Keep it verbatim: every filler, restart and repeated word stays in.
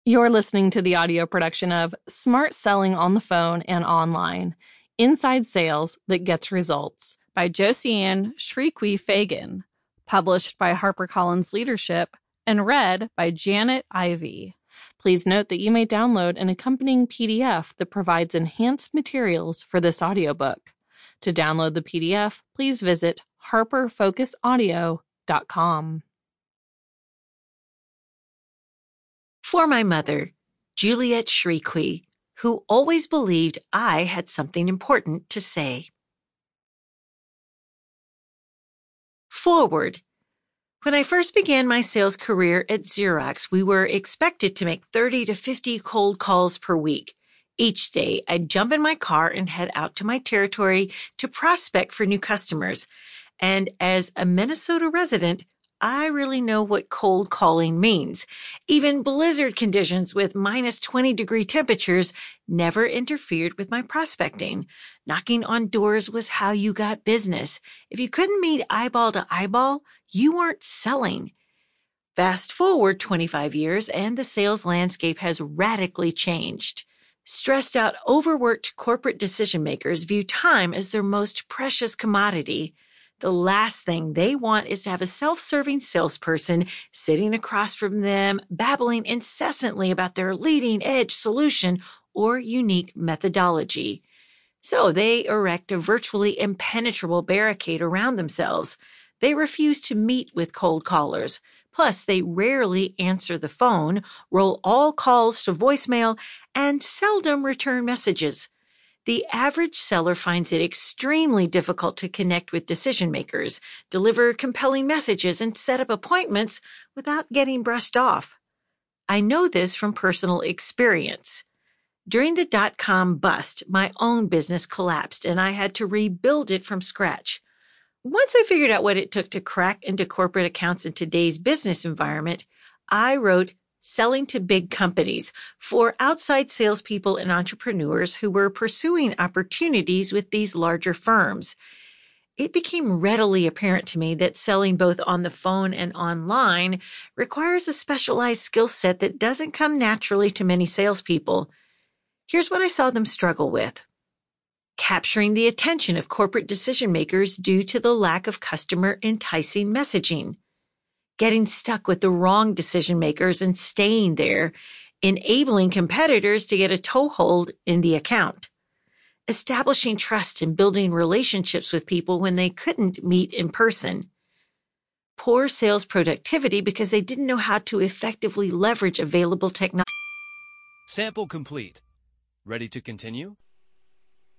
You're listening to the audio production of Smart Selling on the Phone and Online, Inside Sales That Gets Results by Josiane Shrikwi Fagan, published by HarperCollins Leadership and read by Janet Ivey. Please note that you may download an accompanying P D F that provides enhanced materials for this audiobook. To download the P D F, please visit harper focus audio dot com. For my mother, Juliet Shrikwi, who always believed I had something important to say. Forward. When I first began my sales career at Xerox, we were expected to make thirty to fifty cold calls per week. Each day, I'd jump in my car and head out to my territory to prospect for new customers. And as a Minnesota resident, I really know what cold calling means. Even blizzard conditions with minus twenty degree temperatures never interfered with my prospecting. Knocking on doors was how you got business. If you couldn't meet eyeball to eyeball, you weren't selling. Fast forward twenty-five years and the sales landscape has radically changed. Stressed out, overworked corporate decision makers view time as their most precious commodity. The last thing they want is to have a self-serving salesperson sitting across from them, babbling incessantly about their leading-edge solution or unique methodology. So they erect a virtually impenetrable barricade around themselves. They refuse to meet with cold callers. Plus, they rarely answer the phone, roll all calls to voicemail, and seldom return messages. The average seller finds it extremely difficult to connect with decision makers, deliver compelling messages, and set up appointments without getting brushed off. I know this from personal experience. During the dot-com bust, my own business collapsed, and I had to rebuild it from scratch. Once I figured out what it took to crack into corporate accounts in today's business environment, I wrote Selling to Big Companies for outside salespeople and entrepreneurs who were pursuing opportunities with these larger firms. It became readily apparent to me that selling both on the phone and online requires a specialized skill set that doesn't come naturally to many salespeople. Here's what I saw them struggle with. Capturing the attention of corporate decision makers due to the lack of customer enticing messaging. Getting stuck with the wrong decision makers and staying there, enabling competitors to get a toehold in the account. Establishing trust and building relationships with people when they couldn't meet in person. Poor sales productivity because they didn't know how to effectively leverage available technology. Sample complete. Ready to continue?